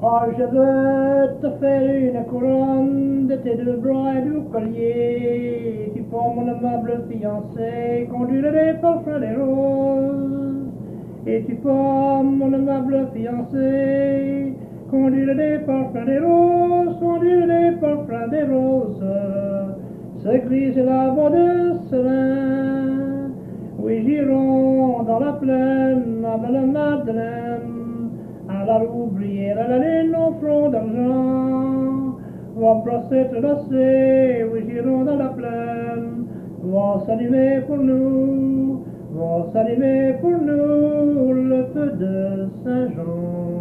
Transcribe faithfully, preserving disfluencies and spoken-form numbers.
Oh, je veux te faire une couronne de tes deux bras et du collier. Tu pour mon aimable fiancé conduire des parfums des roses. Et tu pour mon aimable fiancé conduire des parfums des roses, conduire des parfums des roses. Ce gris et la voix de Célin. Oui, j'irai dans la plaine, à belle Madeleine. À la roublière, à la laine au front d'argent, va brosser, tracé, oui, j'irai dans la plaine, va s'allumer pour nous, va s'allumer pour nous le feu de Saint-Jean.